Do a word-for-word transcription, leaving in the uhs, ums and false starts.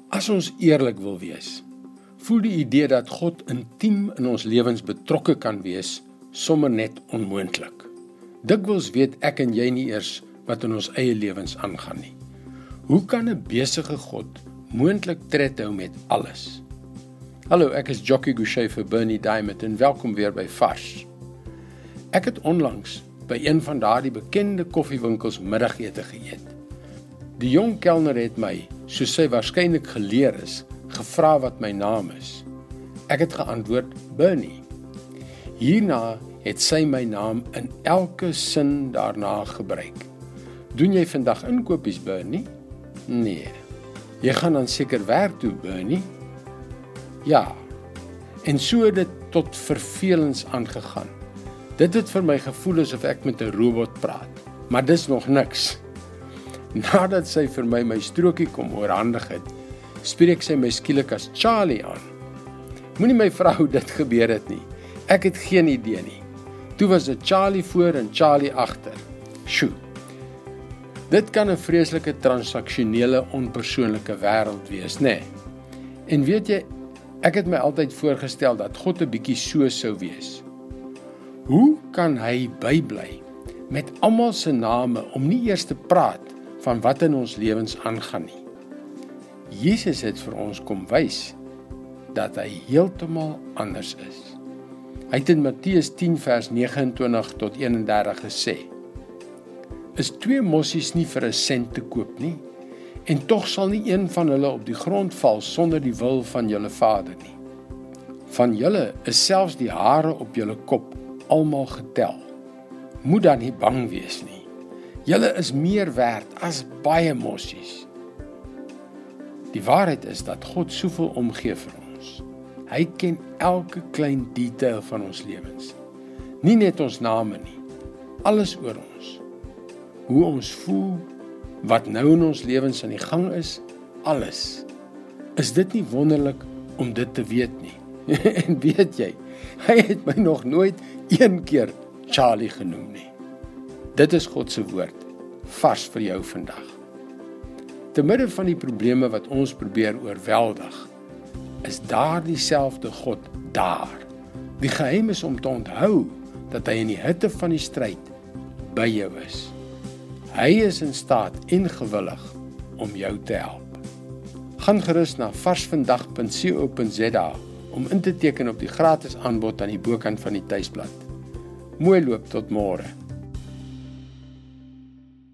As ons eerlik wil wees, voel die idee dat God intiem in ons lewens betrokke kan wees, sommer net onmoontlik. Dikwels weet ek en jy nie eers wat in ons eie lewens aangaan nie. Hoe kan 'n besige God moontlik tred hou met alles? Hallo, ek is Jockey Gouchee vir Bernie Diamond en welkom weer by Vars. Ek het onlangs by een van daardie bekende koffiewinkels middagete geëet. Die jong kelner het my, soos sy waarskynlik geleer is, gevra wat my naam is. Ek het geantwoord Bernie. Hierna het sy my naam in elke sin daarna gebruik. Doen jy vandag inkopies, Bernie? Nee. Jy gaan dan seker werk toe, Bernie? Ja. En so het dit tot vervelens aangegaan. Dit het vir my gevoel asof ek met 'n robot praat, maar dis nog niks. Nadat sy vir my my strokie kom oorhandig het, spreek sy my skielik as Charlie aan. Moenie my vra hoe dit gebeur het nie. Ek het geen idee nie. Toe was dit Charlie voor en Charlie agter. Sjoe. Dit kan 'n vreeslike transaksionele, onpersoonlike wêreld wees, nê? Nee. En weet jy, ek het my altyd voorgestel dat God 'n bietjie so sou wees. Hoe kan hy bybly met almal se name om nie eers te praat van wat in ons lewens aangaan nie? Jesus het vir ons kom wys dat hy heeltemal anders is. Hy het in Matteus tien vers nege en twintig tot een en dertig gesê: Is twee mossies nie vir 'n sent te koop nie, en tog sal nie een van hulle op die grond val sonder die wil van julle Vader nie. Van julle is selfs die hare op julle kop almal getel. Moet dan nie bang wees nie. Julle is meer werd as baie mossies. Die waarheid is dat God soveel omgee vir ons. Hy ken elke klein detail van ons lewens. Nie net ons name nie, alles oor ons. Hoe ons voel, wat nou in ons lewens aan die gang is, alles. Is dit nie wonderlik om dit te weet nie? En weet jy, hy het my nog nooit een keer Charlie genoem nie. Dit is God se woord, vars vir jou vandag. Te midde van die probleme wat ons probeer oorweldig, is daar dieselfde God daar. Die geheim is om te onthou dat hy in die hitte van die stryd by jou is. Hy is in staat en gewillig om jou te help. Gaan gerus na varsvandag punt co punt za om in te teken op die gratis aanbod aan die bokant van die tuisblad. Mooi loop tot môre.